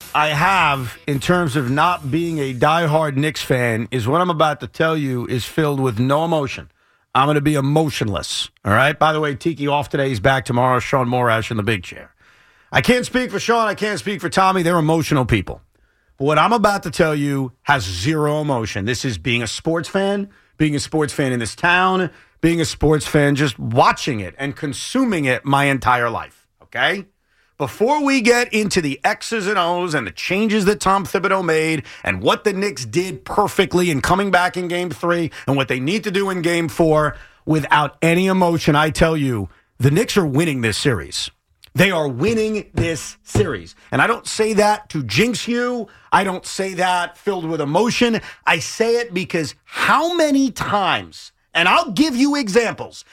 I have in terms of not being a diehard Knicks fan is what I'm about to tell you is filled with no emotion. I'm going to be emotionless. All right? By the way, Tiki off today. He's back tomorrow. Sean Morash in the big chair. I can't speak for Sean. I can't speak for Tommy. They're emotional people. But what I'm about to tell you has zero emotion. This is being a sports fan in this town, being a sports fan, just watching it and consuming it my entire life. Okay? Before we get into the X's and O's and the changes that Tom Thibodeau made and what the Knicks did perfectly in coming back in Game 3 and what they need to do in Game 4, without any emotion, I tell you, the Knicks are winning this series. They are winning this series. And I don't say that to jinx you. I don't say that filled with emotion. I say it because how many times, and I'll give you examples,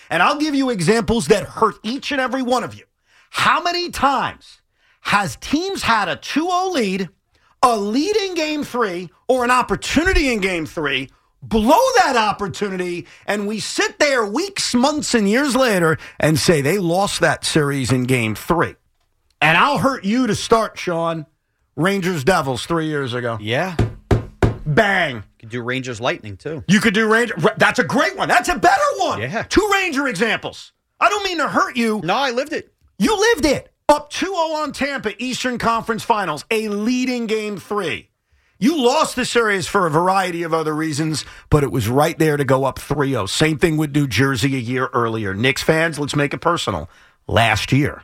that hurt each and every one of you. How many times has teams had a 2-0 lead, a lead in Game 3, or an opportunity in Game 3, blow that opportunity, and we sit there weeks, months, and years later and say they lost that series in Game 3? And I'll hurt you to start, Sean. Rangers-Devils 3 years ago. Yeah. Bang. You could do Rangers-Lightning, too. You could do Rangers. That's a great one. That's a better one. Yeah. 2 Ranger examples. I don't mean to hurt you. No, I lived it. You lived it. Up 2-0 on Tampa, Eastern Conference Finals, a leading Game 3. You lost the series for a variety of other reasons, but it was right there to go up 3-0. Same thing with New Jersey a year earlier. Knicks fans, let's make it personal. Last year,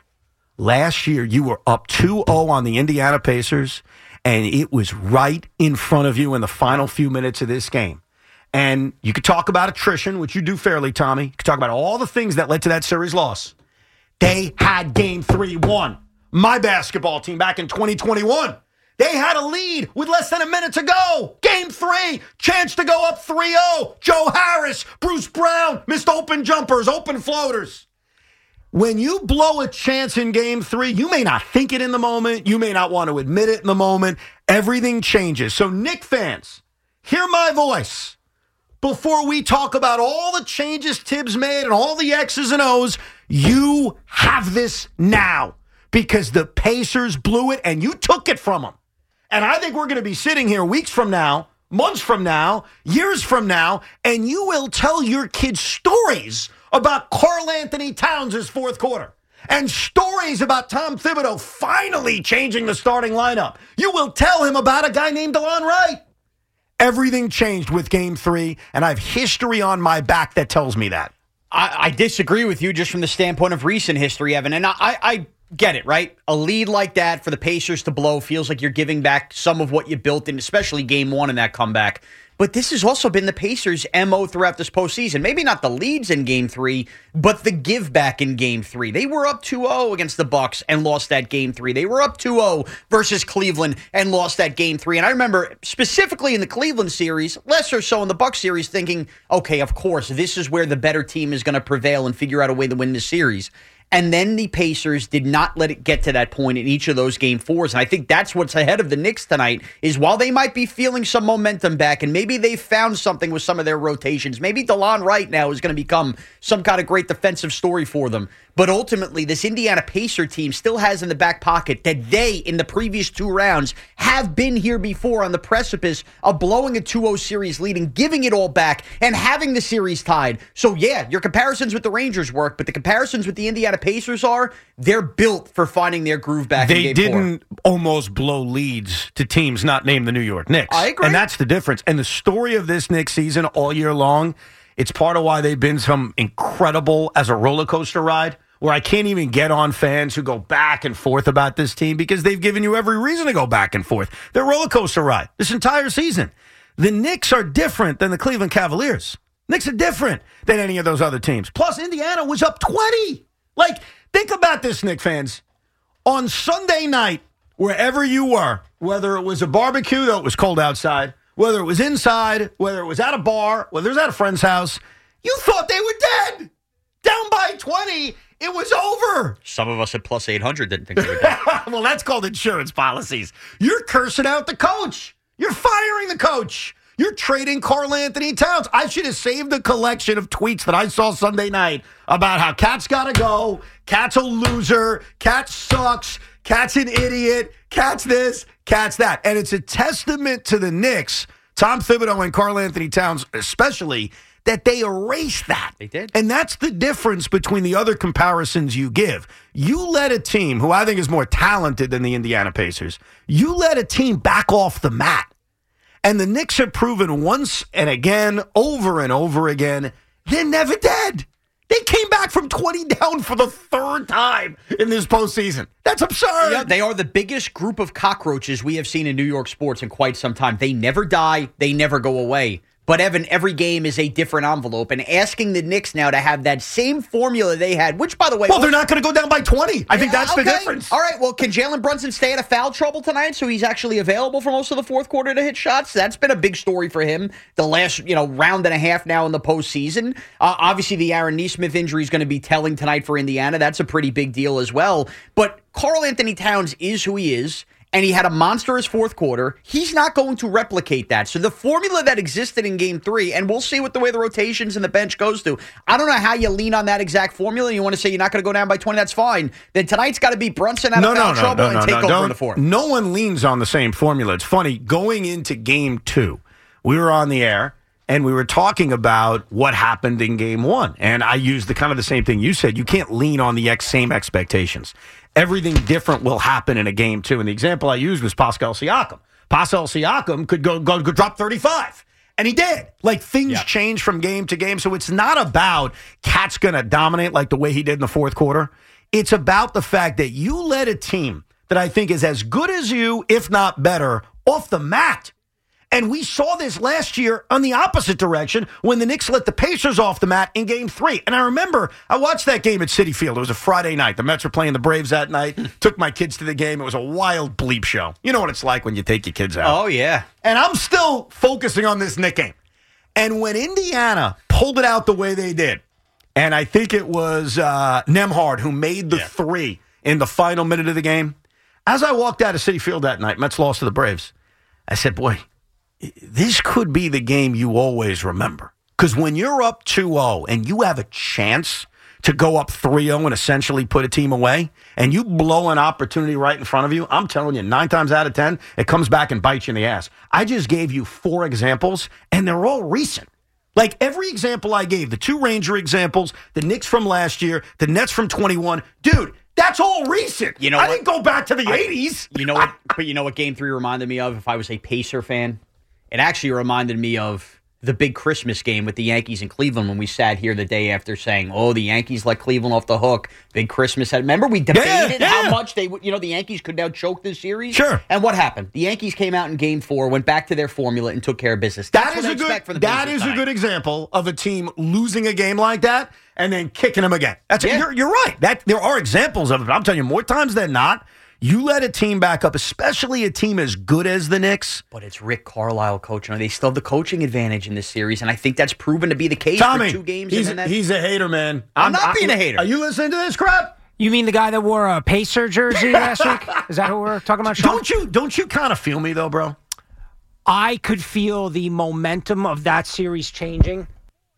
you were up 2-0 on the Indiana Pacers, and it was right in front of you in the final few minutes of this game. And you could talk about attrition, which you do fairly, Tommy. You could talk about all the things that led to that series loss. They had Game 3 won. My basketball team back in 2021. They had a lead with less than a minute to go. Game 3, chance to go up 3-0. Joe Harris, Bruce Brown, missed open jumpers, open floaters. When you blow a chance in Game 3, you may not think it in the moment. You may not want to admit it in the moment. Everything changes. So, Knick fans, hear my voice. Before we talk about all the changes Tibbs made and all the X's and O's, you have this now because the Pacers blew it and you took it from them. And I think we're going to be sitting here weeks from now, months from now, years from now, and you will tell your kids stories about Karl Anthony Towns' fourth quarter and stories about Tom Thibodeau finally changing the starting lineup. You will tell him about a guy named DeLon Wright. Everything changed with Game 3, and I have history on my back that tells me that. I disagree with you just from the standpoint of recent history, Evan. And I get it, right? A lead like that for the Pacers to blow feels like you're giving back some of what you built in, especially Game 1 in that comeback. But this has also been the Pacers' MO throughout this postseason. Maybe not the leads in Game 3, but the give back in Game 3. They were up 2-0 against the Bucks and lost that Game 3. They were up 2-0 versus Cleveland and lost that Game 3. And I remember specifically in the Cleveland series, less or so in the Bucks series, thinking, okay, of course, this is where the better team is going to prevail and figure out a way to win the series. And then the Pacers did not let it get to that point in each of those Game 4s. And I think that's what's ahead of the Knicks tonight is while they might be feeling some momentum back and maybe they found something with some of their rotations, maybe DeLon Wright now is going to become some kind of great defensive story for them. But ultimately, this Indiana Pacer team still has in the back pocket that they, in the previous 2 rounds, have been here before on the precipice of blowing a 2-0 series lead and giving it all back and having the series tied. So, yeah, your comparisons with the Rangers work, but the comparisons with the Indiana Pacers are, they're built for finding their groove back in Game 4. They didn't almost blow leads to teams not named the New York Knicks. I agree. And that's the difference. And the story of this Knicks season all year long, it's part of why they've been some incredible as a roller coaster ride, where I can't even get on fans who go back and forth about this team because they've given you every reason to go back and forth. They're a roller coaster ride this entire season. The Knicks are different than the Cleveland Cavaliers. Knicks are different than any of those other teams. Plus, Indiana was up 20. Like, think about this, Knicks fans. On Sunday night, wherever you were, whether it was a barbecue, though it was cold outside, whether it was inside, whether it was at a bar, whether it was at a friend's house, you thought they were dead. Down by 20. It was over. Some of us at plus 800 didn't think they were dead. Well, that's called insurance policies. You're cursing out the coach. You're firing the coach. You're trading Karl Anthony Towns. I should have saved a collection of tweets that I saw Sunday night about how Cat's got to go, Cat's a loser, Cat sucks, Cat's an idiot, Cat's this, Cats that. And it's a testament to the Knicks, Tom Thibodeau and Karl-Anthony Towns especially, that they erased that. They did. And that's the difference between the other comparisons you give. You let a team, who I think is more talented than the Indiana Pacers, you let a team back off the mat. And the Knicks have proven once and again, over and over again, they're never dead. They came back from 20 down for the third time in this postseason. That's absurd. Yeah, they are the biggest group of cockroaches we have seen in New York sports in quite some time. They never die. They never go away. But, Evan, every game is a different envelope. And asking the Knicks now to have that same formula they had, which, by the way... Well, they're not going to go down by 20. I think that's the difference. All right, well, can Jalen Brunson stay out of foul trouble tonight so he's actually available for most of the fourth quarter to hit shots? That's been a big story for him the last, round and a half now in the postseason. Obviously, the Aaron Nesmith injury is going to be telling tonight for Indiana. That's a pretty big deal as well. But Karl-Anthony Towns is who he is. And he had a monstrous fourth quarter. He's not going to replicate that. So the formula that existed in Game 3, and we'll see what the way the rotations and the bench goes to. I don't know how you lean on that exact formula. You want to say you're not going to go down by 20, that's fine. Then tonight's got to be Brunson out of foul trouble and take over in the fourth. No one leans on the same formula. It's funny, going into Game 2, we were on the air, and we were talking about what happened in Game 1. And I used the same thing you said. You can't lean on the same expectations. Everything different will happen in a Game 2. And the example I used was Pascal Siakam. Pascal Siakam could go drop 35. And he did. Things change from game to game. So it's not about Cat's going to dominate like the way he did in the fourth quarter. It's about the fact that you let a team that I think is as good as you, if not better, off the mat. And we saw this last year on the opposite direction when the Knicks let the Pacers off the mat in Game 3. And I remember I watched that game at Citi Field. It was a Friday night. The Mets were playing the Braves that night. Took my kids to the game. It was a wild bleep show. You know what it's like when you take your kids out. Oh, yeah. And I'm still focusing on this Knick game. And when Indiana pulled it out the way they did, and I think it was Nembhard who made the three in the final minute of the game, as I walked out of Citi Field that night, Mets lost to the Braves, I said, boy, this could be the game you always remember. Because when you're up 2-0 and you have a chance to go up 3-0 and essentially put a team away, and you blow an opportunity right in front of you, I'm telling you, 9 times out of 10, it comes back and bites you in the ass. I just gave you 4 examples, and they're all recent. Every example I gave, the 2 Ranger examples, the Knicks from last year, the Nets from 21, dude, that's all recent. You know I didn't go back to the 80s. You know what? But you know what Game 3 reminded me of if I was a Pacer fan? It actually reminded me of the big Christmas game with the Yankees in Cleveland when we sat here the day after saying, oh, the Yankees let Cleveland off the hook. Big Christmas. Remember we debated how much the Yankees could now choke this series? Sure. And what happened? The Yankees came out in Game 4, went back to their formula, and took care of business. That is a good example of a team losing a game like that and then kicking them again. You're right. There are examples of it. But I'm telling you, more times than not, you let a team back up, especially a team as good as the Knicks. But it's Rick Carlisle coaching. They still have the coaching advantage in this series, and I think that's proven to be the case Tommy, for 2 games. He's a hater, man. I'm not being a hater. Are you listening to this crap? You mean the guy that wore a Pacer jersey last week? Is that who we're talking about, Sean? Don't you kind of feel me, though, bro? I could feel the momentum of that series changing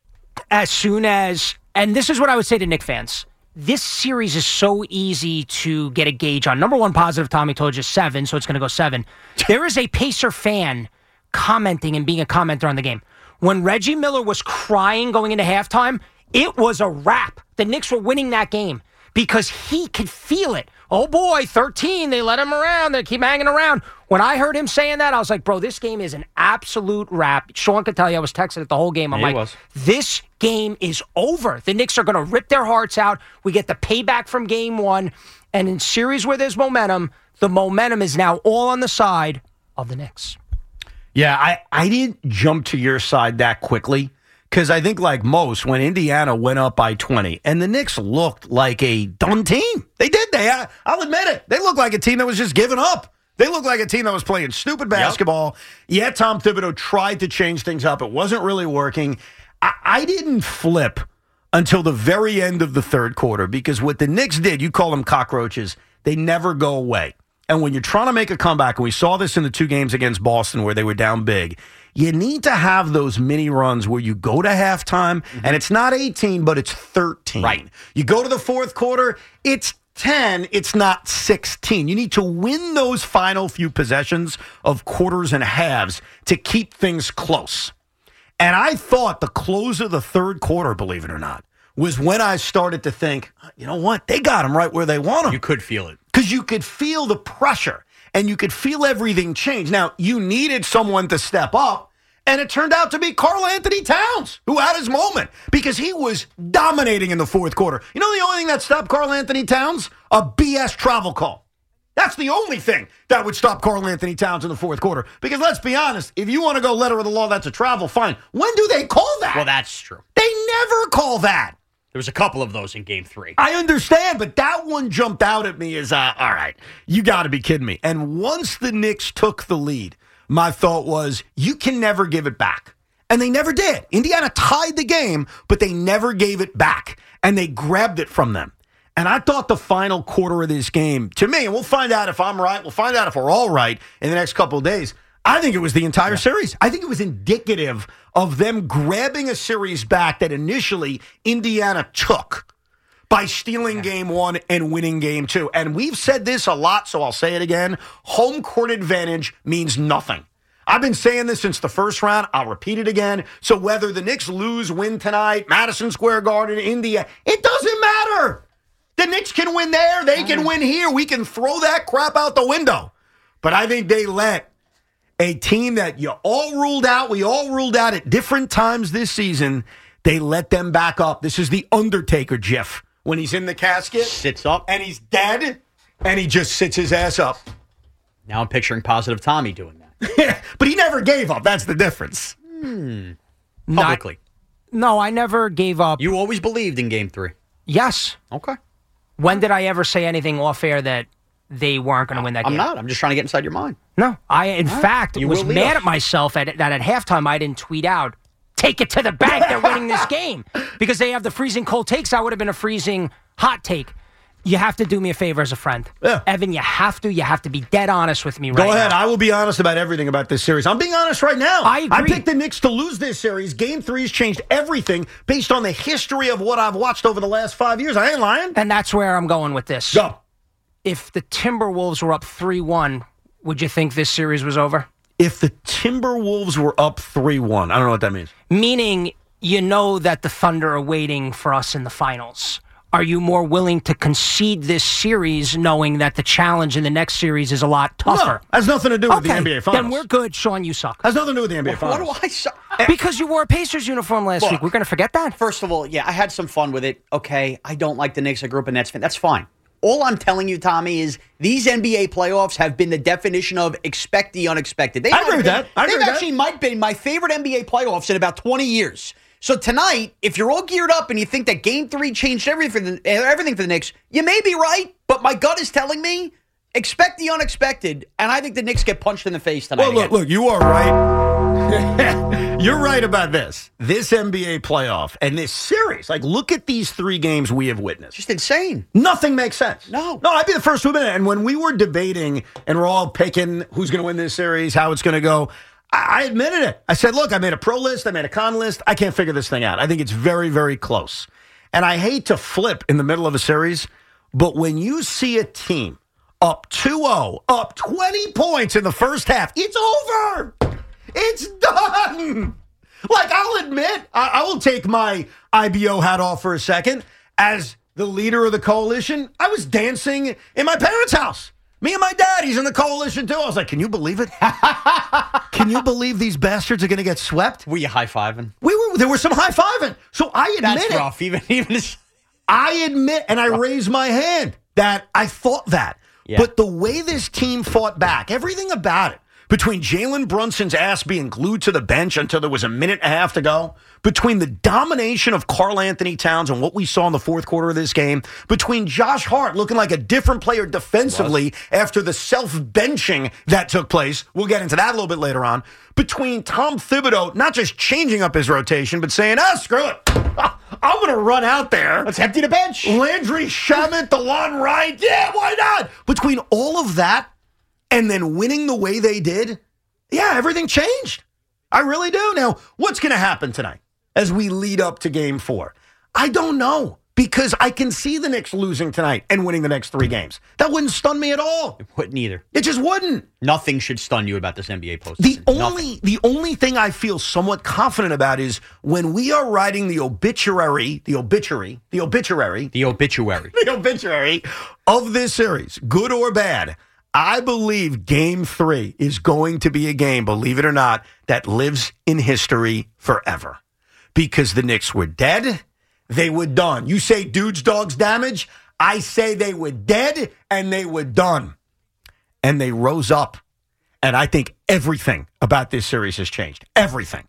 as soon as, and this is what I would say to Knicks fans. This series is so easy to get a gauge on. Number one positive, Tommy told you 7, so it's going to go 7. There is a Pacer fan commenting and being a commenter on the game. When Reggie Miller was crying going into halftime, it was a wrap. The Knicks were winning that game because he could feel it. Oh boy, 13, they let him around, they keep hanging around. When I heard him saying that, I was like, bro, this game is an absolute wrap. Sean could tell you I was texting it the whole game. I'm like, this game is over. The Knicks are going to rip their hearts out. We get the payback from Game 1. And in series where there's momentum, the momentum is now all on the side of the Knicks. Yeah, I didn't jump to your side that quickly because I think like most, when Indiana went up by 20 and the Knicks looked like a done team. They did. I'll admit it. They looked like a team that was just giving up. They looked like a team that was playing stupid basketball. Yep. Yeah, Tom Thibodeau tried to change things up. It wasn't really working. I didn't flip until the very end of the third quarter because what the Knicks did, you call them cockroaches, they never go away. And when you're trying to make a comeback, and we saw this in the 2 games against Boston where they were down big, you need to have those mini runs where you go to halftime, and it's not 18, but it's 13. Right. You go to the fourth quarter, it's 10, it's not 16. You need to win those final few possessions of quarters and halves to keep things close. And I thought the close of the third quarter, believe it or not, was when I started to think, you know what? They got them right where they want them. You could feel it. Because you could feel the pressure and you could feel everything change. Now, you needed someone to step up. And it turned out to be Karl Anthony Towns, who had his moment because he was dominating in the fourth quarter. You know the only thing that stopped Karl Anthony Towns? A BS travel call. That's the only thing that would stop Karl Anthony Towns in the fourth quarter. Because let's be honest, if you want to go letter of the law, that's a travel, fine. When do they call that? Well, that's true. They never call that. There was a couple of those in Game 3. I understand, but that one jumped out at me as, all right, you got to be kidding me. And once the Knicks took the lead, my thought was, you can never give it back. And they never did. Indiana tied the game, but they never gave it back. And they grabbed it from them. And I thought the final quarter of this game, to me, and we'll find out if I'm right, we'll find out if we're all right in the next couple of days, I think it was the entire series. I think it was indicative of them grabbing a series back that initially Indiana took by stealing game 1 and winning game 2. And we've said this a lot, so I'll say it again. Home court advantage means nothing. I've been saying this since the first round. I'll repeat it again. So whether the Knicks lose, win tonight, Madison Square Garden, India, it doesn't matter. The Knicks can win there. They can win here. We can throw that crap out the window. But I think they let a team that we all ruled out at different times this season, they let them back up. This is the Undertaker gif. When he's in the casket, sits up, and he's dead, and he just sits his ass up. Now I'm picturing Positive Tommy doing that. But he never gave up. That's the difference. Publicly. No, I never gave up. You always believed in Game 3. Yes. Okay. When did I ever say anything off air that they weren't going to win that game? I'm not. I'm just trying to get inside your mind. No. I, in fact, You was will lead mad us. at myself that at halftime I didn't tweet out, take it to the bank, they're winning this game. Because they have the freezing cold takes. I would have been a freezing hot take. You have to do me a favor as a friend. Yeah. Evan, you have to be dead honest with me right now. Go ahead. I will be honest about everything about this series. I'm being honest right now. I agree. I picked the Knicks to lose this series. Game 3's changed everything based on the history of what I've watched over the last 5 years. I ain't lying. And that's where I'm going with this. Go. If the Timberwolves were up 3-1, would you think this series was over? If the Timberwolves were up 3-1, I don't know what that means. Meaning, you know that the Thunder are waiting for us in the finals. Are you more willing to concede this series knowing that the challenge in the next series is a lot tougher? No, has nothing to do with the NBA Finals. Then we're good. Sean, you suck. Has nothing to do with the NBA What Finals. do I say? Because you wore a Pacers uniform last week. We're going to forget that? First of all, yeah, I had some fun with it. Okay, I don't like the Knicks. I grew up a Nets fan. That's fine. All I'm telling you, Tommy, is these NBA playoffs have been the definition of expect the unexpected. I agree with that. They've actually might been my favorite NBA playoffs in about 20 years. So tonight, if you're all geared up and you think that Game 3 changed everything for the Knicks, you may be right, but my gut is telling me expect the unexpected, and I think the Knicks get punched in the face tonight. Well, look, you are right. You're right about this. This NBA playoff and this series, like, look at these 3 games we have witnessed. Just insane. Nothing makes sense. No, I'd be the first to admit it. And when we were debating and we're all picking who's going to win this series, how it's going to go, I admitted it. I said, look, I made a pro list. I made a con list. I can't figure this thing out. I think it's very, very close. And I hate to flip in the middle of a series, but when you see a team up 2-0, up 20 points in the first half, it's over. It's done. Like, I'll admit, I will take my IBO hat off for a second. As the leader of the coalition, I was dancing in my parents' house. Me and my dad, he's in the coalition too. I was like, can you believe it? Can you believe these bastards are going to get swept? Were you high-fiving? There was some high-fiving. So I admit That's rough. Even I admit, and I raised my hand, that I thought that. Yeah. But the way this team fought back, everything about it, between Jalen Brunson's ass being glued to the bench until there was a minute and a half to go, between the domination of Karl Anthony Towns and what we saw in the fourth quarter of this game, between Josh Hart looking like a different player defensively after the self-benching that took place, we'll get into that a little bit later on, between Tom Thibodeau not just changing up his rotation, but saying, screw it, I'm going to run out there. Let's empty the bench. Landry Shamet, DeLon Wright, yeah, why not? Between all of that, and then winning the way they did, yeah, everything changed. I really do. Now, what's going to happen tonight as we lead up to Game 4? I don't know, because I can see the Knicks losing tonight and winning the next 3 games. That wouldn't stun me at all. It wouldn't either. It just wouldn't. Nothing should stun you about this NBA postseason. The only thing I feel somewhat confident about is when we are writing the obituary of this series, good or bad. I believe Game 3 is going to be a game, believe it or not, that lives in history forever. Because the Knicks were dead, they were done. You say dudes, dogs, damage. I say they were dead and they were done. And they rose up. And I think everything about this series has changed. Everything.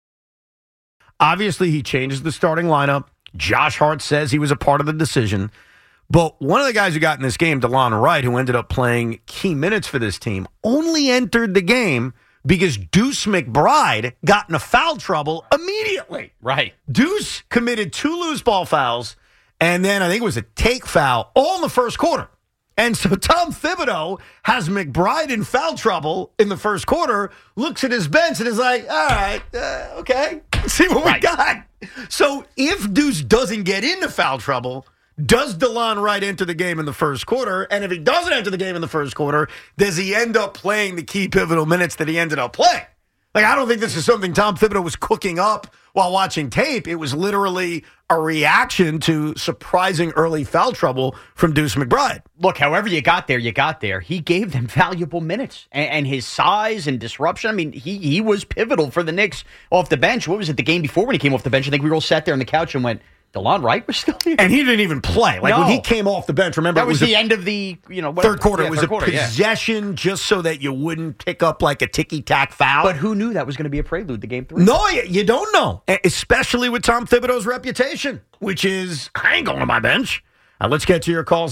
Obviously, he changes the starting lineup. Josh Hart says he was a part of the decision. But one of the guys who got in this game, DeLon Wright, who ended up playing key minutes for this team, only entered the game because Deuce McBride got into foul trouble immediately. Right. Deuce committed 2 loose ball fouls, and then I think it was a take foul all in the first quarter. And so Tom Thibodeau has McBride in foul trouble in the first quarter, looks at his bench and is like, all right, okay, let's see what we got. So if Deuce doesn't get into foul trouble, does DeLon Wright enter the game in the first quarter? And if he doesn't enter the game in the first quarter, does he end up playing the key pivotal minutes that he ended up playing? Like, I don't think this is something Tom Thibodeau was cooking up while watching tape. It was literally a reaction to surprising early foul trouble from Deuce McBride. Look, however you got there, you got there. He gave them valuable minutes. And his size and disruption, I mean, he was pivotal for the Knicks off the bench. What was it, the game before when he came off the bench? I think we all sat there on the couch and went, DeLon Wright was still here. And he didn't even play. Like, when he came off the bench, remember, that was the end of the third quarter. It was a possession just so that you wouldn't pick up like a ticky-tack foul. But who knew that was going to be a prelude to Game 3? No, you don't know, especially with Tom Thibodeau's reputation, which is, I ain't going to my bench. Let's get to your calls,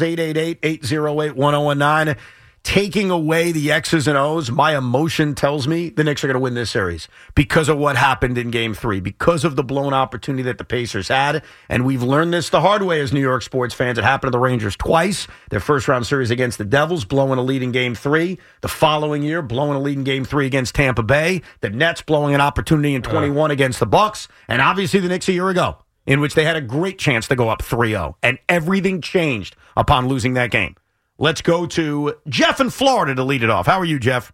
888-808-1019. Taking away the X's and O's, my emotion tells me the Knicks are going to win this series because of what happened in Game 3, because of the blown opportunity that the Pacers had. And we've learned this the hard way as New York sports fans. It happened to the Rangers twice. Their first-round series against the Devils, blowing a lead in Game 3. The following year, blowing a lead in Game 3 against Tampa Bay. The Nets blowing an opportunity in 21 against the Bucks. And obviously the Knicks a year ago, in which they had a great chance to go up 3-0. And everything changed upon losing that game. Let's go to Jeff in Florida to lead it off. How are you, Jeff?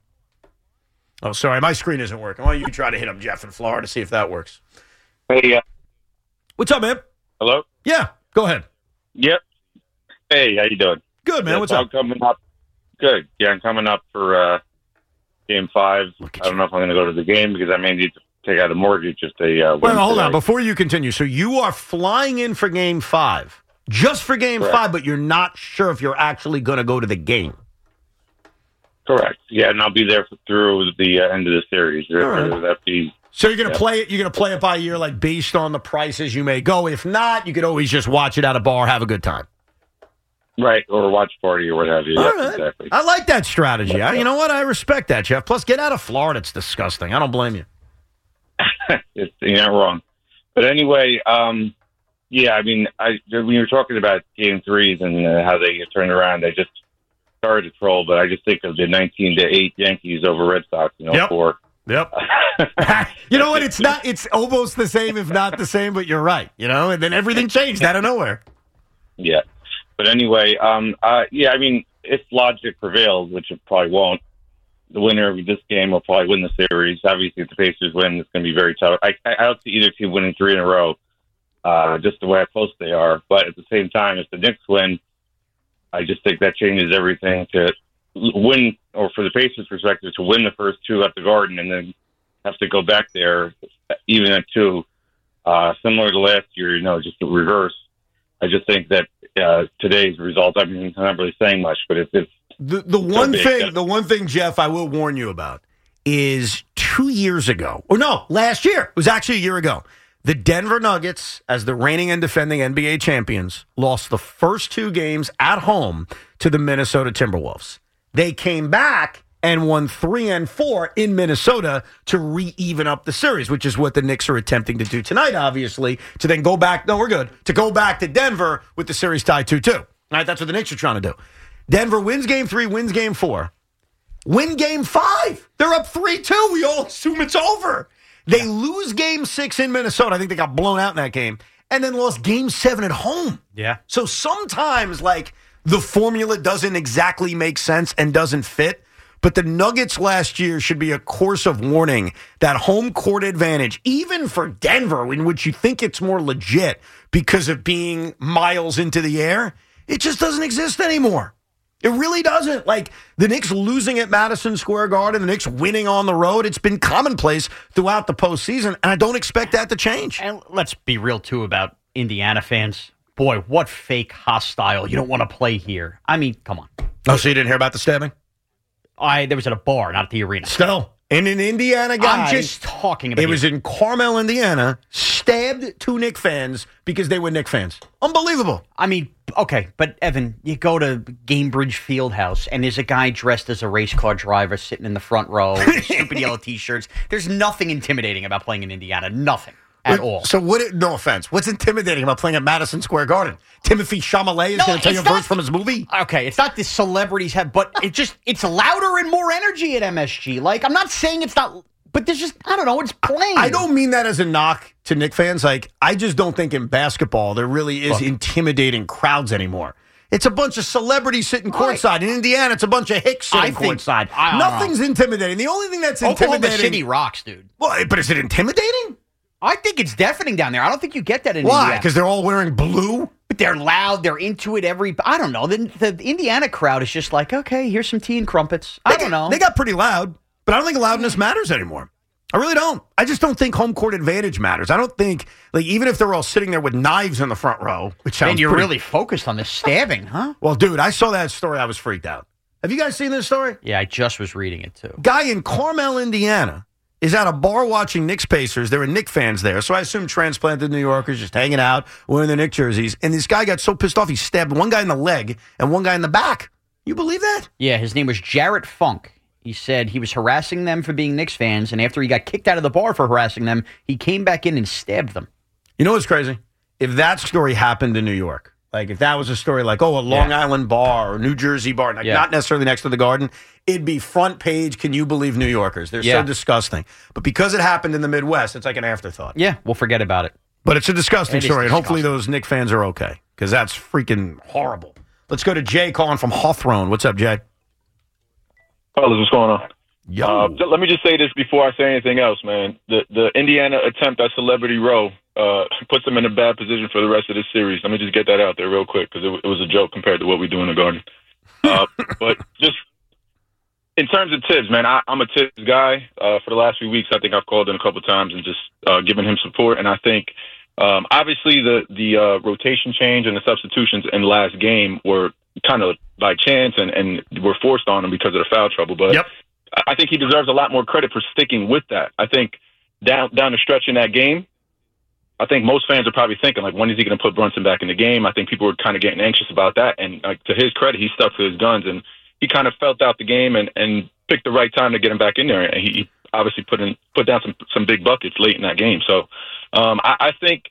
Oh, sorry, my screen isn't working. Why don't you try to hit up Jeff in Florida, see if that works. Hey, what's up, man? Hello? Yeah, go ahead. Yep. Hey, how you doing? Good, man. Yes, what's up? I'm coming up. Good. Yeah, I'm coming up for Game 5. I don't know if I'm going to go to the game because I may need to take out a mortgage if they win. Well, hold on. Before you continue, so you are flying in for Game 5. Just for Game 5, but you're not sure if you're actually going to go to the game. Correct. Yeah, and I'll be there through the end of the series. Right. So you're going to play it. You're going to play it by ear, like based on the prices you may go. If not, you could always just watch it at a bar, have a good time. Right, or watch party or what have you. All Yep, right. exactly. I like that strategy. You know what? I respect that, Jeff. Plus, get out of Florida. It's disgusting. I don't blame you. You're not wrong. But anyway, yeah, I mean, when you were talking about Game 3s and how they get turned around, I just started to troll, but I just think of the 19-8 Yankees over Red Sox in 04. Yep. You know what? It's not. It's almost the same, if not the same, but you're right. And then everything changed out of nowhere. Yeah. But anyway, yeah, I mean, if logic prevails, which it probably won't, the winner of this game will probably win the series. Obviously, if the Pacers win, it's going to be very tough. I don't see either team winning 3 in a row. Just the way close they are. But at the same time, if the Knicks win, I just think that changes everything to win, or for the Pacers' perspective, to win the first 2 at the Garden and then have to go back there, even at 2, similar to last year, just the reverse. I just think that today's result, I mean, I'm not really saying much, but it's the one thing, Jeff, I will warn you about is 2 years ago, or no, last year, it was actually a year ago, the Denver Nuggets, as the reigning and defending NBA champions, lost the first 2 games at home to the Minnesota Timberwolves. They came back and won 3 and 4 in Minnesota to re-even up the series, which is what the Knicks are attempting to do tonight, obviously, to then go back. No, we're good. To go back to Denver with the series tied 2-2. All right, that's what the Knicks are trying to do. Denver wins Game 3, wins Game 4. Win Game 5. They're up 3-2. We all assume it's over. They lose Game 6 in Minnesota. I think they got blown out in that game. and then lost Game 7 at home. Yeah. So sometimes, like, the formula doesn't exactly make sense and doesn't fit. But the Nuggets last year should be a course of warning that home court advantage, even for Denver, in which you think it's more legit because of being miles into the air, it just doesn't exist anymore. It really doesn't. Like, the Knicks losing at Madison Square Garden, the Knicks winning on the road, it's been commonplace throughout the postseason, and I don't expect that to change. And let's be real, too, about Indiana fans. Boy, what fake hostile. You don't want to play here. I mean, come on. Oh, so you didn't hear about the stabbing? There was at a bar, not at the arena. Still, and an Indiana guy. I'm just talking about it. Was in Carmel, Indiana, stabbed two Knicks fans because they were Knicks fans. Unbelievable. I mean, okay, but Evan, you go to Gamebridge Fieldhouse, and there's a guy dressed as a race car driver sitting in the front row with stupid yellow T-shirts. There's nothing intimidating about playing in Indiana. Nothing. At all. So no offense, what's intimidating about playing at Madison Square Garden? Timothy Chalamet is going to tell you a verse from his movie? Okay, it's not the celebrities have, but it's louder and more energy at MSG. Like, I'm not saying it's not, but there's just, I don't know, it's plain. I don't mean that as a knock to Knicks fans. Like, I just don't think in basketball there really is intimidating crowds anymore. It's a bunch of celebrities sitting courtside. In Indiana, it's a bunch of hicks sitting courtside. Nothing's intimidating. The only thing that's intimidating... Oklahoma City rocks, dude. Well, but is it intimidating? I think it's deafening down there. I don't think you get that in Why? Indiana. Because they're all wearing blue? But they're loud. They're into it. I don't know. The Indiana crowd is just like, okay, here's some tea and crumpets. I don't know. They got pretty loud, but I don't think loudness matters anymore. I really don't. I just don't think home court advantage matters. I don't think, like, even if they're all sitting there with knives in the front row, which sounds and you're really focused on the stabbing, huh? Well, dude, I saw that story. I was freaked out. Have you guys seen this story? Yeah, I just was reading it, too. Guy in Carmel, Indiana, is at a bar watching Knicks Pacers. There were Knicks fans there, so I assume transplanted New Yorkers just hanging out, wearing their Knicks jerseys. And this guy got so pissed off, he stabbed one guy in the leg and one guy in the back. You believe that? Yeah, his name was Jarrett Funk. He said he was harassing them for being Knicks fans, and after he got kicked out of the bar for harassing them, he came back in and stabbed them. You know what's crazy? If that story happened in New York, like if that was a story like, a Long Island bar or New Jersey bar, like not necessarily next to the Garden, it'd be front page, can you believe New Yorkers? They're so disgusting. But because it happened in the Midwest, it's like an afterthought. Yeah, we'll forget about it. But it's a disgusting story, and hopefully disgusting. those Knicks fans are okay, because that's freaking horrible. Let's go to Jay calling from Hawthorne. What's up, Jay? Fellas, what's going on? Let me just say this before I say anything else, man. The Indiana attempt at Celebrity Row puts them in a bad position for the rest of this series. Let me just get that out there real quick, because it was a joke compared to what we do in the Garden. But just in terms of Tibbs, man, I'm a Tibbs guy. For the last few weeks, I think I've called in a couple of times and just given him support. And I think, obviously, the rotation change and the substitutions in the last game were kind of by chance and were forced on him because of the foul trouble. But I think he deserves a lot more credit for sticking with that. I think down the stretch in that game, I think most fans are probably thinking, like, when is he going to put Brunson back in the game? I think people were kind of getting anxious about that. And like, to his credit, he stuck to his guns, and he kind of felt out the game and picked the right time to get him back in there. And he obviously put down some big buckets late in that game. So I think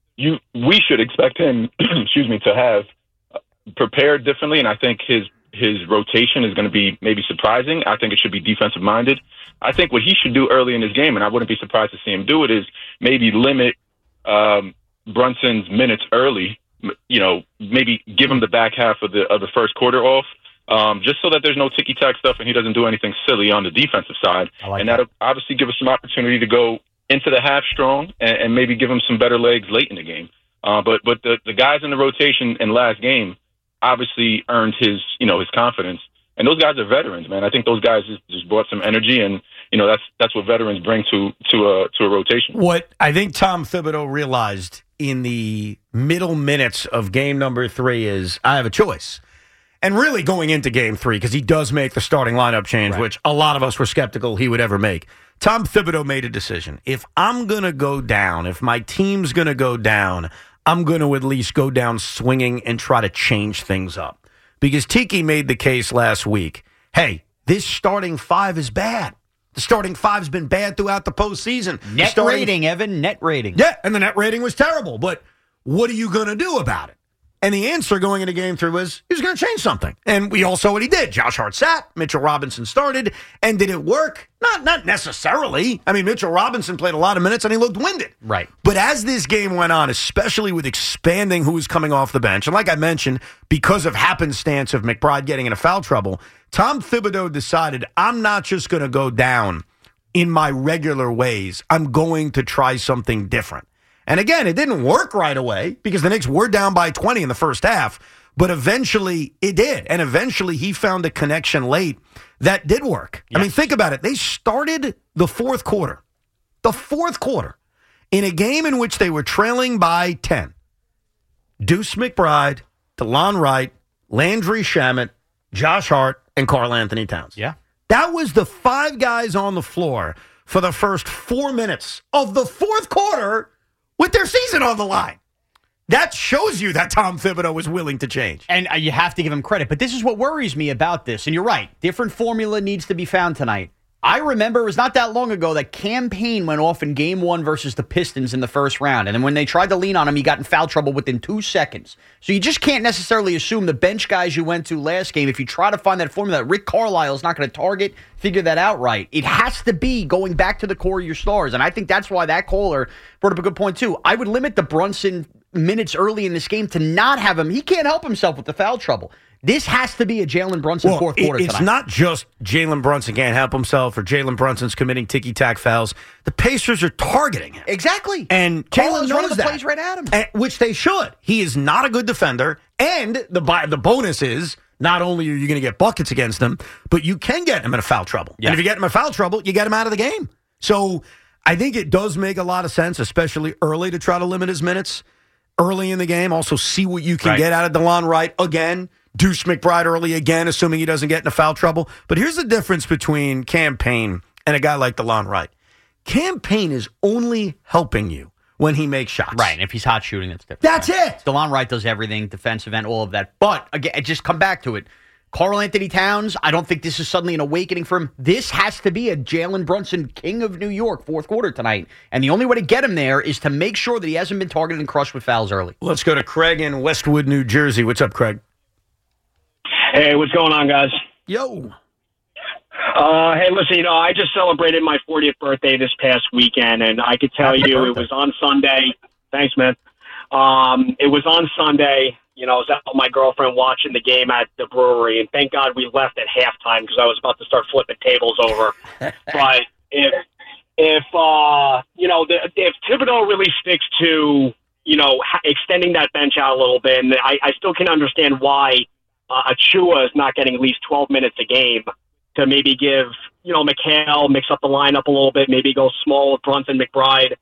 we should expect him, to have prepared differently. And I think his rotation is going to be maybe surprising. I think it should be defensive minded. I think what he should do early in his game, and I wouldn't be surprised to see him do it, is maybe limit Brunson's minutes early. Maybe give him the back half of the first quarter off, just so that there's no ticky-tack stuff and he doesn't do anything silly on the defensive side. That'll obviously give us some opportunity to go into the half strong and maybe give him some better legs late in the game. But the guys in the rotation in last game obviously earned his confidence. And those guys are veterans, man. I think those guys just brought some energy, and that's what veterans bring to a rotation. What I think Tom Thibodeau realized in the middle minutes of game number 3 is I have a choice. And really going into game 3, because he does make the starting lineup change, which a lot of us were skeptical he would ever make. Tom Thibodeau made a decision. If I'm going to go down, if my team's going to go down, I'm going to at least go down swinging and try to change things up. Because Tiki made the case last week, hey, this starting 5 is bad. The starting 5's been bad throughout the postseason. Net rating, Evan, net rating. Yeah, and the net rating was terrible. But what are you going to do about it? And the answer going into game 3 was he was going to change something. And we all saw what he did. Josh Hart sat, Mitchell Robinson started, and did it work? Not necessarily. I mean, Mitchell Robinson played a lot of minutes and he looked winded. Right. But as this game went on, especially with expanding who was coming off the bench, and like I mentioned, because of happenstance of McBride getting into foul trouble, Tom Thibodeau decided, I'm not just going to go down in my regular ways. I'm going to try something different. And again, it didn't work right away because the Knicks were down by 20 in the first half, but eventually it did. And eventually he found a connection late that did work. Yes. I mean, think about it. They started the fourth quarter, in a game in which they were trailing by 10. Deuce McBride, DeLon Wright, Landry Shamet, Josh Hart, and Karl Anthony Towns. Yeah. That was the 5 guys on the floor for the first 4 minutes of the fourth quarter with their season on the line. That shows you that Tom Thibodeau was willing to change. And you have to give him credit. But this is what worries me about this. And you're right. Different formula needs to be found tonight. I remember it was not that long ago that Cam Payne went off in Game 1 versus the Pistons in the first round. And then when they tried to lean on him, he got in foul trouble within 2 seconds. So you just can't necessarily assume the bench guys you went to last game, if you try to find that formula, that Rick Carlisle is not going to target, figure that out right. It has to be going back to the core of your stars. And I think that's why that caller brought up a good point, too. I would limit the Brunson minutes early in this game to not have him. He can't help himself with the foul trouble. This has to be a Jalen Brunson fourth quarter tonight. It's not just Jalen Brunson can't help himself or Jalen Brunson's committing ticky-tack fouls. The Pacers are targeting him. Exactly. And Jalen knows that. Plays right at him. Which they should. He is not a good defender. And the bonus is not only are you going to get buckets against him, but you can get him in a foul trouble. Yeah. And if you get him in foul trouble, you get him out of the game. So I think it does make a lot of sense, especially early, to try to limit his minutes early in the game. Also see what you can get out of DeLon Wright again. Deuce McBride early again, assuming he doesn't get into foul trouble. But here's the difference between Cam Payne and a guy like DeLon Wright. Cam Payne is only helping you when he makes shots. Right, and if he's hot shooting, that's different. That's it. DeLon Wright does everything, defensive end, all of that. But, again, just come back to it. Karl Anthony Towns, I don't think this is suddenly an awakening for him. This has to be a Jalen Brunson, king of New York, fourth quarter tonight. And the only way to get him there is to make sure that he hasn't been targeted and crushed with fouls early. Let's go to Craig in Westwood, New Jersey. What's up, Craig? Hey, what's going on, guys? Yo. Hey, listen, I just celebrated my 40th birthday this past weekend, and I could tell you it was on Sunday. Thanks, man. It was on Sunday. I was out with my girlfriend watching the game at the brewery, and thank God we left at halftime because I was about to start flipping tables over. But if Thibodeau really sticks to, extending that bench out a little bit, and I still can understand why Achua is not getting at least 12 minutes a game to maybe give, McHale, mix up the lineup a little bit, maybe go small with Brunson, McBride.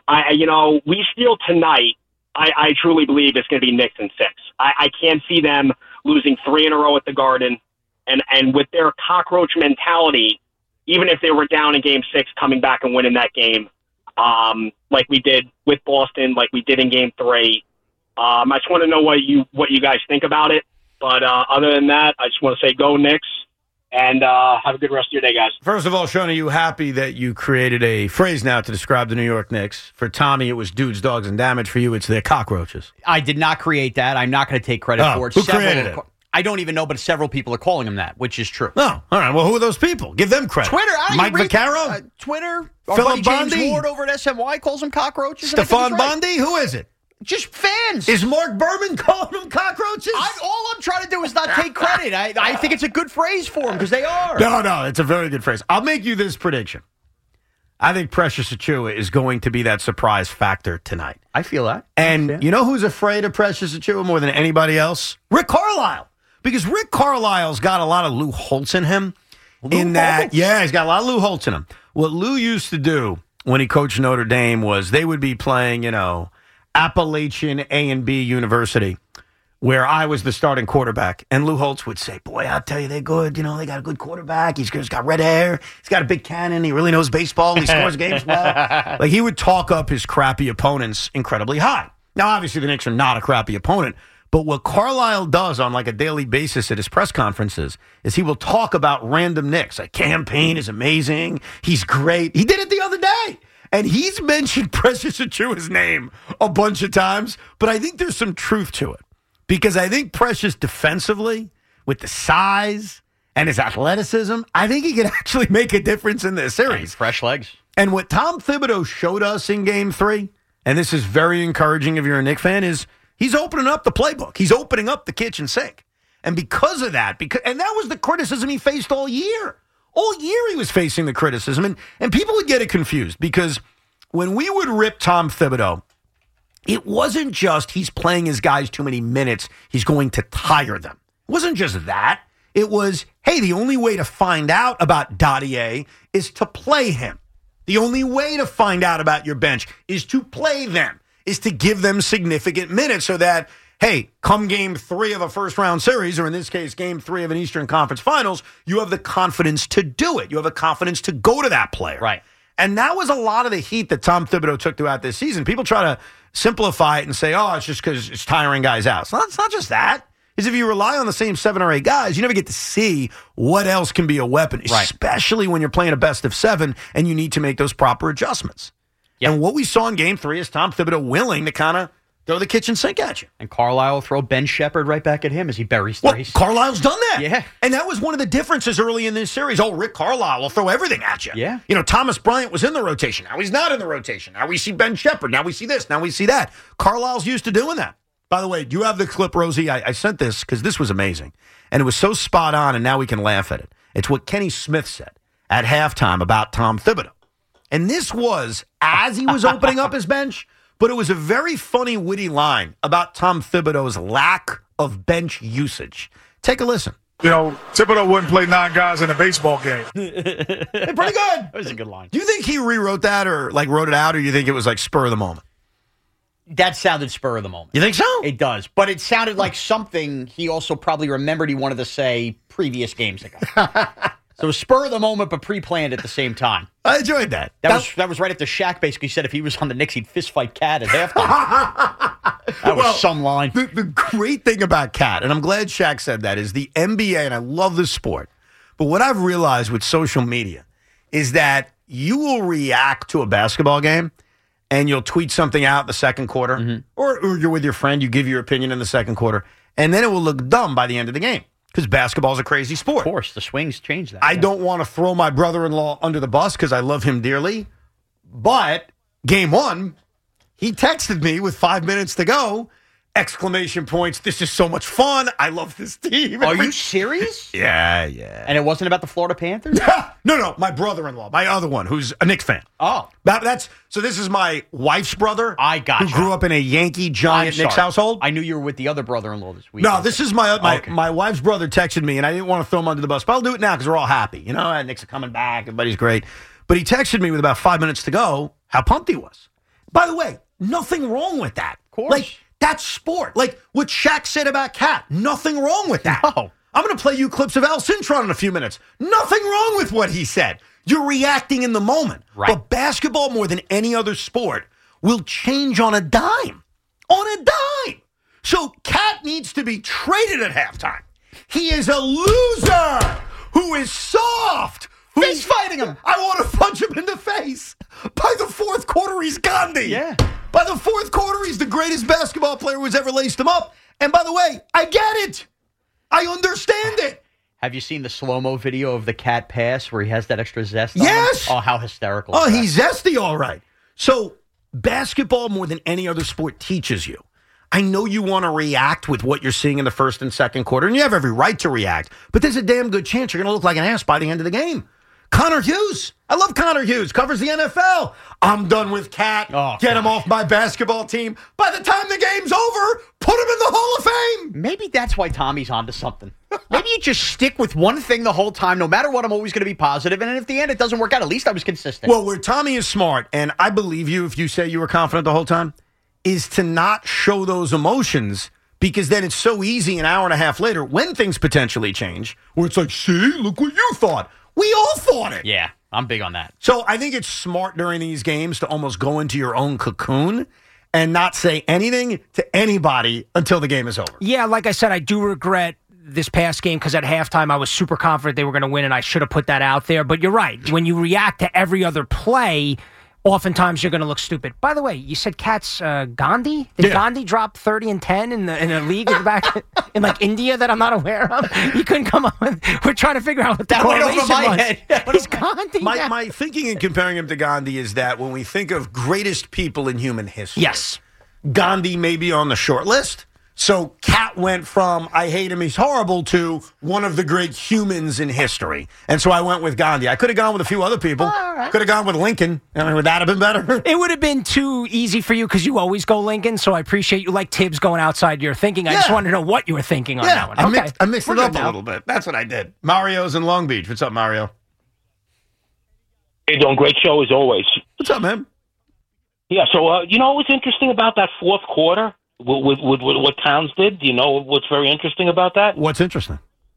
We steal tonight. I truly believe it's going to be Knicks in 6. I can't see them losing 3 in a row at the Garden. And with their cockroach mentality, even if they were down in Game 6, coming back and winning that game, like we did with Boston, like we did in Game 3. I just want to know what you guys think about it. But other than that, I just want to say go Knicks, and have a good rest of your day, guys. First of all, Sean, are you happy that you created a phrase now to describe the New York Knicks? For Tommy, it was dudes, dogs, and damage. For you, it's their cockroaches. I did not create that. I'm not going to take credit for it. Who created it? I don't even know, but several people are calling him that, which is true. Oh, all right. Well, who are those people? Give them credit. Twitter. Mike Vaccaro? Twitter. Philip James Bondi? Ward over at SNY calls them cockroaches. Stefan Bondi? Who is it? Just fans. Is Mark Berman calling them cockroaches? All I'm trying to do is not take credit. I think it's a good phrase for them because they are. No, it's a very good phrase. I'll make you this prediction. I think Precious Achiuwa is going to be that surprise factor tonight. I feel that. And you know who's afraid of Precious Achiuwa more than anybody else? Rick Carlisle. Because Rick Carlisle's got a lot of Lou Holtz in him. He's got a lot of Lou Holtz in him. What Lou used to do when he coached Notre Dame was they would be playing, Appalachian A&B University, where I was the starting quarterback. And Lou Holtz would say, boy, I'll tell you, they're good. They got a good quarterback. He's got red hair. He's got a big cannon. He really knows baseball. He scores games well. Like, he would talk up his crappy opponents incredibly high. Now, obviously, the Knicks are not a crappy opponent. But what Carlisle does on like a daily basis at his press conferences is he will talk about random Knicks. Like, Cam Payne is amazing. He's great. He did it the other day. And he's mentioned Precious Achiuwa's name a bunch of times, but I think there's some truth to it. because I think Precious defensively, with the size and his athleticism, I think he could actually make a difference in this series. Fresh legs. And what Tom Thibodeau showed us in Game 3, and this is very encouraging if you're a Knicks fan, is he's opening up the playbook. He's opening up the kitchen sink. And because of that, and that was the criticism he faced all year. All year he was facing the criticism. And people would get it confused because when we would rip Tom Thibodeau, it wasn't just he's playing his guys too many minutes, he's going to tire them. It wasn't just that. It was, hey, the only way to find out about Dottier is to play him. The only way to find out about your bench is to play them, is to give them significant minutes so that, hey, come Game 3 of a first-round series, or in this case, Game 3 of an Eastern Conference Finals, you have the confidence to do it. You have the confidence to go to that player. Right. And that was a lot of the heat that Tom Thibodeau took throughout this season. People try to simplify it and say, oh, it's just because it's tiring guys out. It's not just that. Is if you rely on the same 7 or 8 guys, you never get to see what else can be a weapon, especially when you're playing a best of 7 and you need to make those proper adjustments. Yep. And what we saw in Game 3 is Tom Thibodeau willing to kind of throw the kitchen sink at you. And Carlisle will throw Ben Shepherd right back at him as he buries threes. Carlisle's done that. Yeah. And that was one of the differences early in this series. Oh, Rick Carlisle will throw everything at you. Yeah. You know, Thomas Bryant was in the rotation. Now he's not in the rotation. Now we see Ben Shepherd. Now we see this. Now we see that. Carlisle's used to doing that. By the way, do you have the clip, Rosie? I sent this because this was amazing. And it was so spot on, and now we can laugh at it. It's what Kenny Smith said at halftime about Tom Thibodeau. And this was as he was opening up his bench, but it was a very funny, witty line about Tom Thibodeau's lack of bench usage. Take a listen. You know, Thibodeau wouldn't play 9 guys in a baseball game. Hey, pretty good. That was a good line. Do you think he rewrote that or wrote it out, or you think it was spur of the moment? That sounded spur of the moment. You think so? It does. But it sounded like something he also probably remembered he wanted to say previous games ago. So it was spur of the moment, but pre-planned at the same time. I enjoyed that. That was right after Shaq basically said if he was on the Knicks, he'd fist fight Cat at halftime. That was some line. The great thing about Cat, and I'm glad Shaq said that, is the NBA, and I love this sport, but what I've realized with social media is that you will react to a basketball game and you'll tweet something out in the second quarter, or you're with your friend, you give your opinion in the second quarter, and then it will look dumb by the end of the game because basketball is a crazy sport. Of course, the swings change that. I don't want to throw my brother-in-law under the bus because I love him dearly, but Game 1, he texted me with 5 minutes to go, exclamation points, this is so much fun, I love this team. Are you serious? Yeah. And it wasn't about the Florida Panthers? No, my brother-in-law, my other one, who's a Knicks fan. Oh. So this is my wife's brother. I got who grew up in a Yankee Giant Knicks household. I knew you were with the other brother-in-law this week. No, this is my wife's brother texted me, and I didn't want to throw him under the bus, but I'll do it now because we're all happy. You know, Knicks are coming back, everybody's great. But he texted me with about 5 minutes to go how pumped he was. By the way, nothing wrong with that. Of course. That's sport. Like what Shaq said about Cat. Nothing wrong with that. No. I'm going to play you clips of Al Cintron in a few minutes. Nothing wrong with what he said. You're reacting in the moment. Right. But basketball, more than any other sport, will change on a dime. On a dime. So Cat needs to be traded at halftime. He is a loser who is soft. Fist fighting him. I want to punch him in the face. By the fourth quarter, he's Gandhi. Yeah. By the fourth quarter, he's the greatest basketball player who's ever laced him up. And by the way, I get it. I understand it. Have you seen the slow-mo video of the Cat pass where he has that extra zest on Yes. him? Oh, how hysterical. Oh, he's zesty, all right. So basketball, more than any other sport, teaches you. I know you want to react with what you're seeing in the first and second quarter, and you have every right to react, but there's a damn good chance you're going to look like an ass by the end of the game. Connor Hughes. I love Connor Hughes. Covers the NFL. I'm done with Cat. Oh, Get him off my basketball team. By the time the game's over, put him in the Hall of Fame. Maybe that's why Tommy's onto something. Maybe you just stick with one thing the whole time. No matter what, I'm always going to be positive. And if at the end it doesn't work out, at least I was consistent. Well, where Tommy is smart, and I believe you if you say you were confident the whole time, is to not show those emotions, because then it's so easy an hour and a half later when things potentially change, where it's like, see, look what you thought. We all thought it. Yeah, I'm big on that. So I think it's smart during these games to almost go into your own cocoon and not say anything to anybody until the game is over. Yeah, like I said, I do regret this past game because at halftime I was super confident they were going to win, and I should have put that out there. But you're right. When you react to every other play, oftentimes you're going to look stupid. By the way, you said Cats Gandhi? Did Gandhi drop 30 and 10 in a league back in like India that I'm not aware of? You couldn't come up with. We're trying to figure out what the correlation was. He's Gandhi. My thinking in comparing him to Gandhi is that when we think of greatest people in human history, Yes. Gandhi may be on the short list. So Cat went from I hate him, he's horrible, to one of the great humans in history. And so I went with Gandhi. I could have gone with a few other people. Could have gone with Lincoln. I mean, would that have been better? It would have been too easy for you because you always go Lincoln, so I appreciate you like Tibbs going outside your thinking. I just wanted to know what you were thinking on that one. I mixed it up a little bit. That's what I did. Mario's in Long Beach. What's up, Mario? Hey, doing great show as always. What's up, man? Yeah, so, you know what's interesting about that fourth quarter? With what Towns did, do you know what's very interesting about that? What's interesting?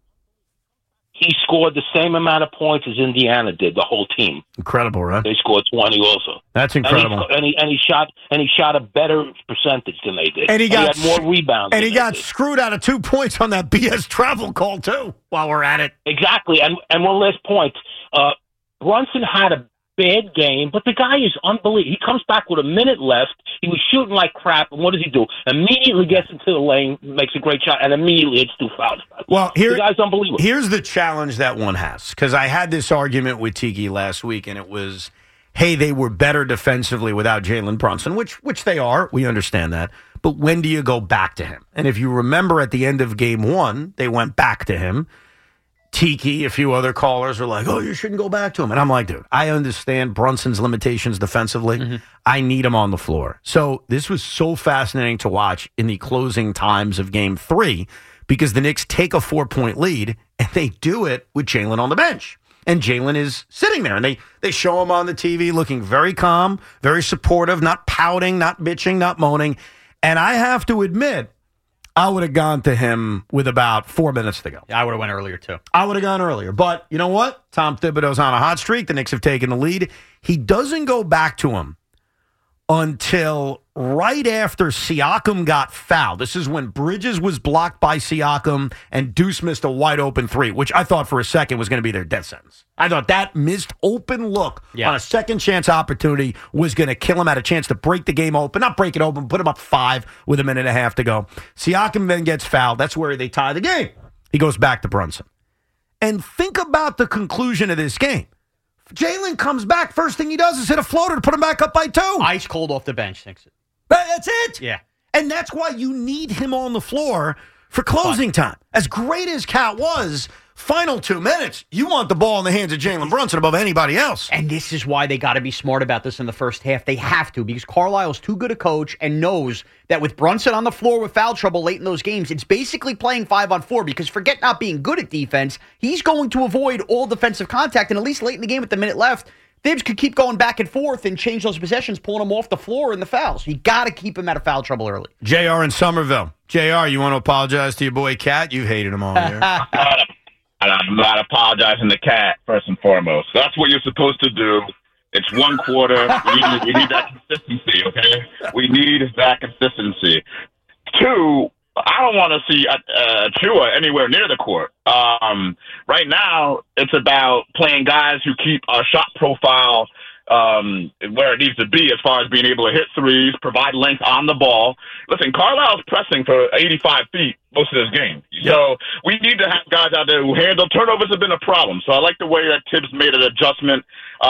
He scored the same amount of points as Indiana did, the whole team. Incredible, right? They scored 20 also. That's incredible. And he shot a better percentage than they did. And he had more rebounds. And he got screwed out of 2 points on that BS travel call too. While we're at it, exactly. And one last point: Brunson had a bad game, but the guy is unbelievable. He comes back with a minute left. He was shooting like crap, and what does he do? Immediately gets into the lane, makes a great shot, and immediately it's 2 fouls. Well, the guy's unbelievable. Here's the challenge that one has, because I had this argument with Tiki last week, and it was, hey, they were better defensively without Jalen Brunson, which they are. We understand that. But when do you go back to him? And if you remember at the end of game 1, they went back to him. Tiki, a few other callers are like, oh, you shouldn't go back to him. And I'm like, dude, I understand Brunson's limitations defensively. Mm-hmm. I need him on the floor. So this was so fascinating to watch in the closing times of game 3 because the Knicks take a 4-point lead and they do it with Jalen on the bench. And Jalen is sitting there and they show him on the TV looking very calm, very supportive, not pouting, not bitching, not moaning. And I have to admit, I would have gone to him with about 4 minutes to go. Yeah, I would have went earlier, too. I would have gone earlier. But you know what? Tom Thibodeau's on a hot streak. The Knicks have taken the lead. He doesn't go back to him until right after Siakam got fouled. This is when Bridges was blocked by Siakam and Deuce missed a wide open 3, which I thought for a second was going to be their death sentence. I thought that missed open look on a second chance opportunity was going to kill him. Had a chance to break the game open, not break it open, put him up 5 with a minute and a half to go. Siakam then gets fouled. That's where they tie the game. He goes back to Brunson. And think about the conclusion of this game. Jalen comes back. First thing he does is hit a floater to put him back up by 2. Ice cold off the bench, thinks it. That's it. Yeah. And that's why you need him on the floor for closing time. As great as Cat was, final 2 minutes, you want the ball in the hands of Jalen Brunson above anybody else. And this is why they got to be smart about this in the first half. They have to, because Carlisle's too good a coach and knows that with Brunson on the floor with foul trouble late in those games, it's basically playing 5-on-4 because forget not being good at defense, he's going to avoid all defensive contact. And at least late in the game with the minute left, Thibs could keep going back and forth and change those possessions, pulling them off the floor in the fouls. You got to keep him out of foul trouble early. JR in Somerville. JR, you want to apologize to your boy Cat? You hated him all year. I'm not apologizing to Cat, first and foremost. That's what you're supposed to do. It's one quarter. We need that consistency, okay? We need that consistency. 2, I don't want to see Chua anywhere near the court. Right now, it's about playing guys who keep a shot profile where it needs to be as far as being able to hit threes, provide length on the ball. Listen, Carlisle's pressing for 85 feet most of this game. Yep. So we need to have guys out there who handle turnovers have been a problem. So I like the way that Tibbs made an adjustment.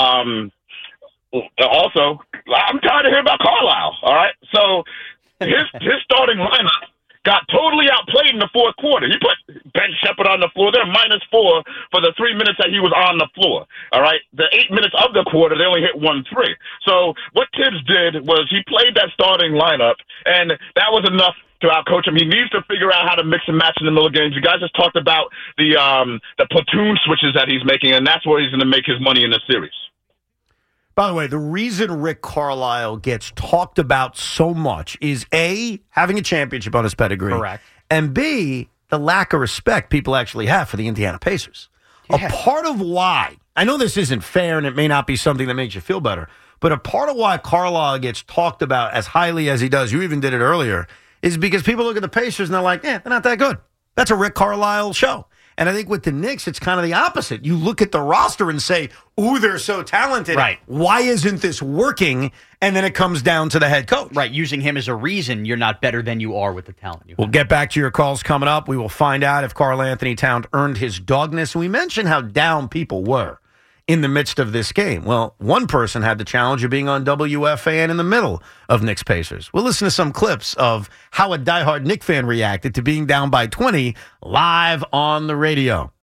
Also, I'm tired of hearing about Carlisle, all right? So his starting lineup got totally outplayed in the fourth quarter. He put Ben Shepherd on the floor. They're -4 for the 3 minutes that he was on the floor. All right? The 8 minutes of the quarter, they only hit 1-3. So what Tibbs did was he played that starting lineup, and that was enough to outcoach him. He needs to figure out how to mix and match in the middle of games. You guys just talked about the platoon switches that he's making, and that's where he's going to make his money in this series. By the way, the reason Rick Carlisle gets talked about so much is A, having a championship on his pedigree. Correct. And B, the lack of respect people actually have for the Indiana Pacers. Yeah. A part of why, I know this isn't fair and it may not be something that makes you feel better, but a part of why Carlisle gets talked about as highly as he does, you even did it earlier, is because people look at the Pacers and they're like, they're not that good. That's a Rick Carlisle show. And I think with the Knicks, it's kind of the opposite. You look at the roster and say, ooh, they're so talented. Right. Why isn't this working? And then it comes down to the head coach. Right, using him as a reason you're not better than you are with the talent you have. We'll get back to your calls coming up. We will find out if Karl Anthony Towns earned his dogness. We mentioned how down people were in the midst of this game. Well, one person had the challenge of being on WFAN in the middle of Knicks Pacers. We'll listen to some clips of how a diehard Knick fan reacted to being down by 20 live on the radio.